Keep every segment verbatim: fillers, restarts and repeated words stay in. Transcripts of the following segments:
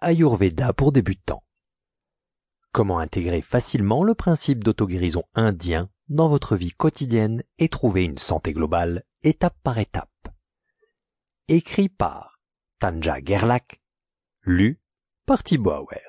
Ayurveda pour débutants. Comment intégrer facilement le principe d'auto-guérison indien dans votre vie quotidienne et trouver une santé globale étape par étape. Écrit par Tanja Gerlach, lu par Thibaut Auer.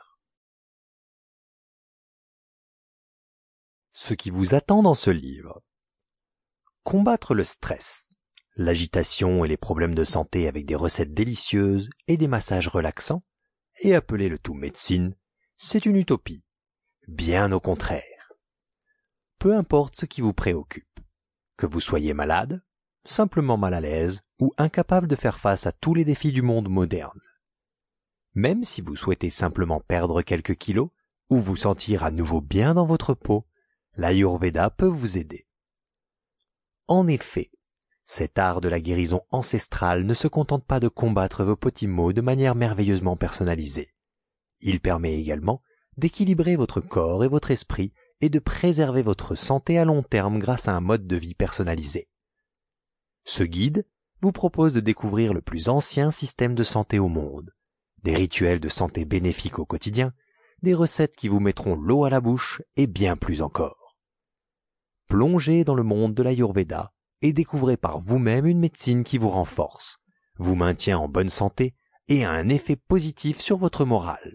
Ce qui vous attend dans ce livre. Combattre le stress, l'agitation et les problèmes de santé avec des recettes délicieuses et des massages relaxants, et appeler le tout médecine, c'est une utopie. Bien au contraire. Peu importe ce qui vous préoccupe, que vous soyez malade, simplement mal à l'aise ou incapable de faire face à tous les défis du monde moderne. Même si vous souhaitez simplement perdre quelques kilos ou vous sentir à nouveau bien dans votre peau, l'Ayurveda peut vous aider. En effet, cet art de la guérison ancestrale ne se contente pas de combattre vos petits maux de manière merveilleusement personnalisée. Il permet également d'équilibrer votre corps et votre esprit et de préserver votre santé à long terme grâce à un mode de vie personnalisé. Ce guide vous propose de découvrir le plus ancien système de santé au monde, des rituels de santé bénéfiques au quotidien, des recettes qui vous mettront l'eau à la bouche et bien plus encore. Plongez dans le monde de l'Ayurveda et découvrez par vous-même une médecine qui vous renforce, vous maintient en bonne santé et a un effet positif sur votre morale.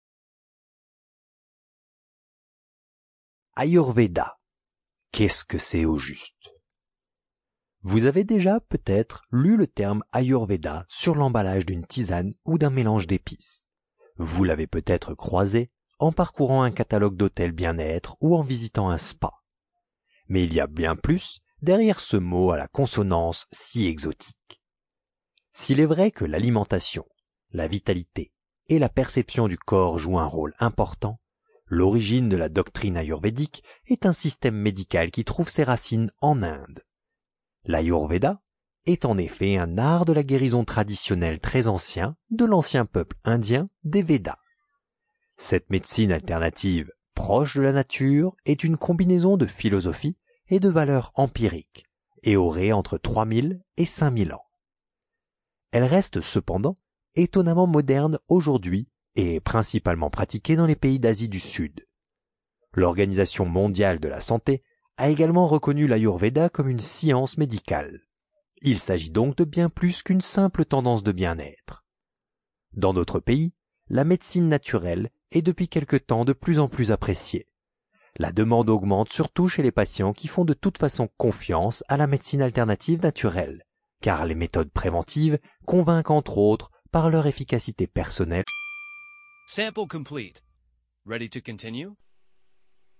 Ayurveda, qu'est-ce que c'est au juste? Vous avez déjà peut-être lu le terme Ayurveda sur l'emballage d'une tisane ou d'un mélange d'épices. Vous l'avez peut-être croisé en parcourant un catalogue d'hôtels bien-être ou en visitant un spa. Mais il y a bien plus derrière ce mot à la consonance si exotique. S'il est vrai que l'alimentation, la vitalité et la perception du corps jouent un rôle important, l'origine de la doctrine ayurvédique est un système médical qui trouve ses racines en Inde. L'Ayurveda est en effet un art de la guérison traditionnelle très ancien de l'ancien peuple indien des Védas. Cette médecine alternative proche de la nature est une combinaison de philosophie et de valeurs empiriques et aurait entre trois mille et cinq mille ans. Elle reste cependant étonnamment moderne aujourd'hui et est principalement pratiquée dans les pays d'Asie du Sud. L'Organisation mondiale de la santé a également reconnu l'Ayurveda comme une science médicale. Il s'agit donc de bien plus qu'une simple tendance de bien-être. Dans notre pays, la médecine naturelle est depuis quelque temps de plus en plus appréciée. La demande augmente surtout chez les patients qui font de toute façon confiance à la médecine alternative naturelle, car les méthodes préventives convainquent entre autres par leur efficacité personnelle. Sample complete. Ready to continue?